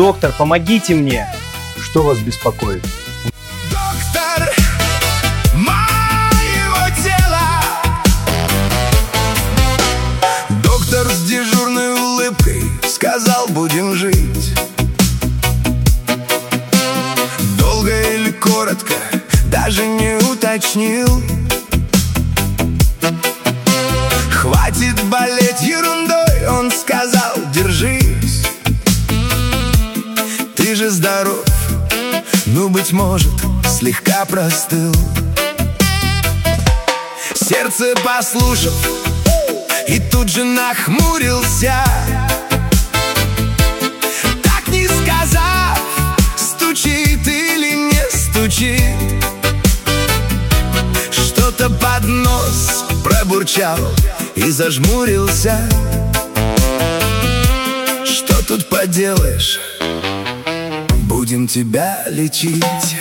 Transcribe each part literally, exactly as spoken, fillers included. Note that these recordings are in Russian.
Доктор, помогите мне! Что вас беспокоит? Доктор моего тела. Доктор с дежурной улыбкой сказал: будем жить. Долго или коротко, даже не уточнил. Хватит болеть ерундой, он сказал: держись. Ты же здоров, ну, быть может, слегка простыл. Сердце послушал и тут же нахмурился, так не сказав, стучит или не стучит. Что-то под нос пробурчал и зажмурился. Что тут поделаешь, будем тебя лечить.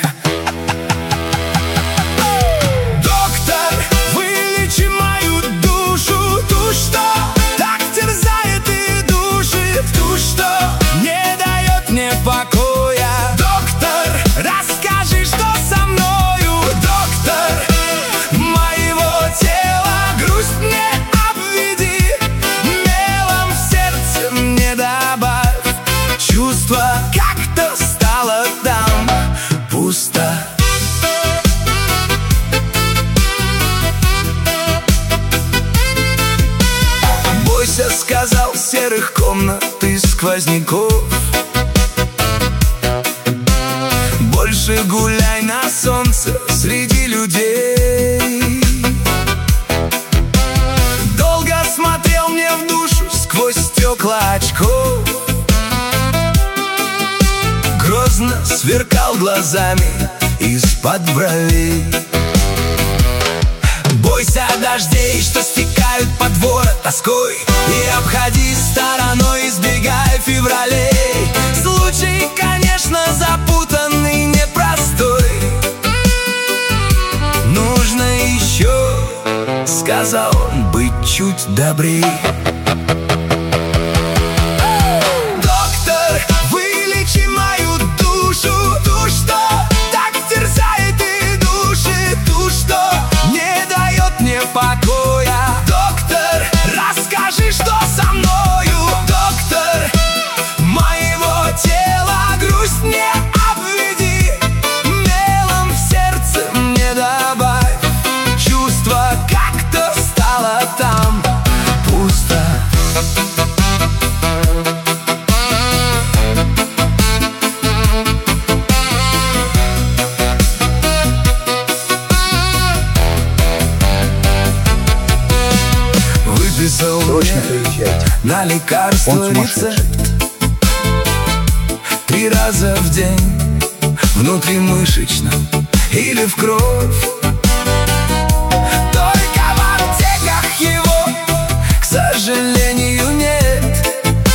Доктор, вылечи мою душу, ту, что так терзает и душит, ту, что не дает мне покоя. Доктор, расскажи, что со мною. Доктор моего тела, грусть мне обведи, мелом в сердце мне добавь. Чувство как-то стало там пусто. Бойся, сказал, серых комнат и сквозняков. Больше гуляй на солнце среди людей. Долго смотрел мне в душу сквозь стекла очков, грозно сверкал глазами из-под бровей. Бойся дождей, что стекают под ворот тоской, и обходи стороной, избегай февралей. Случай, конечно, запутанный, непростой. Нужно еще, сказал он, быть чуть добрей. Покоя. Доктор, расскажи, что со мною. Доктор моего тела, грусть мне обведи, мелом в сердце мне добавь. Чувство как-то стало там пусто. Срочно приезжайте. На лекарство рецепт. Три раза в день, внутримышечно или в кровь. Только в аптеках его, к сожалению, нет.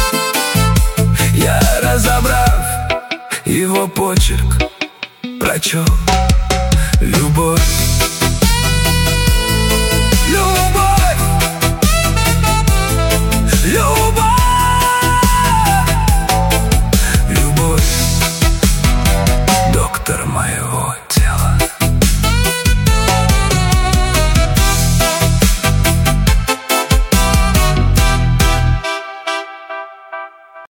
Я, разобрав его почерк, прочел: любовь